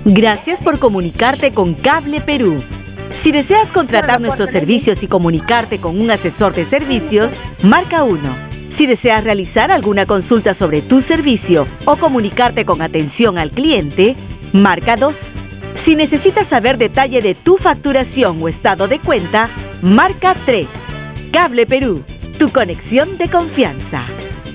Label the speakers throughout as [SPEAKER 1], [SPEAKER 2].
[SPEAKER 1] Gracias por comunicarte con Cable Perú. Si deseas contratar nuestros servicios y comunicarte con un asesor de servicios, marca 1. Si deseas realizar alguna consulta sobre tu servicio o comunicarte con atención al cliente, marca 2. Si necesitas saber detalle de tu facturación o estado de cuenta, marca 3. Cable Perú, tu conexión de confianza.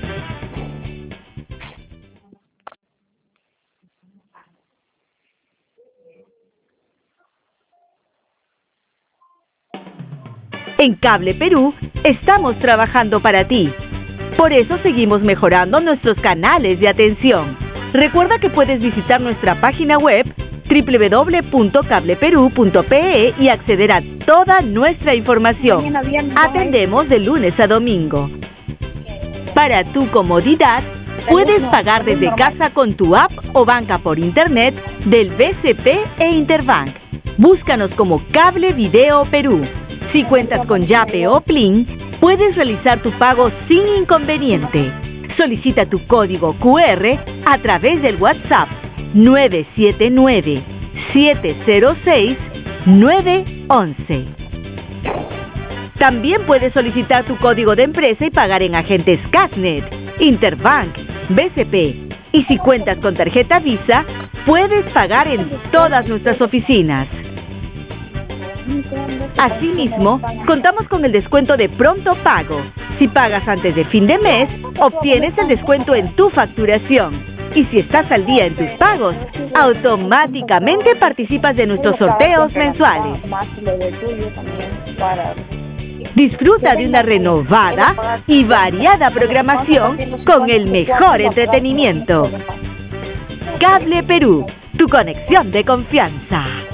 [SPEAKER 1] En Cable Perú estamos trabajando para ti. Por eso seguimos mejorando nuestros canales de atención. Recuerda que puedes visitar nuestra página web www.cableperu.pe y acceder a toda nuestra información. Atendemos de lunes a domingo. Para tu comodidad, puedes pagar desde casa con tu app o banca por internet del BCP e Interbank. Búscanos como Cable Video Perú. Si cuentas con Yape o Plin, puedes realizar tu pago sin inconveniente. Solicita tu código QR a través del WhatsApp 979-706-911. También puedes solicitar tu código de empresa y pagar en agentes Casnet, Interbank, BCP. Y si cuentas con tarjeta Visa, puedes pagar en todas nuestras oficinas. Asimismo, contamos con el descuento de pronto pago. Si pagas antes de fin de mes, obtienes el descuento en tu facturación. Y si estás al día en tus pagos, automáticamente participas de nuestros sorteos mensuales. Disfruta de una renovada y variada programación con el mejor entretenimiento. Cable Perú, tu conexión de confianza.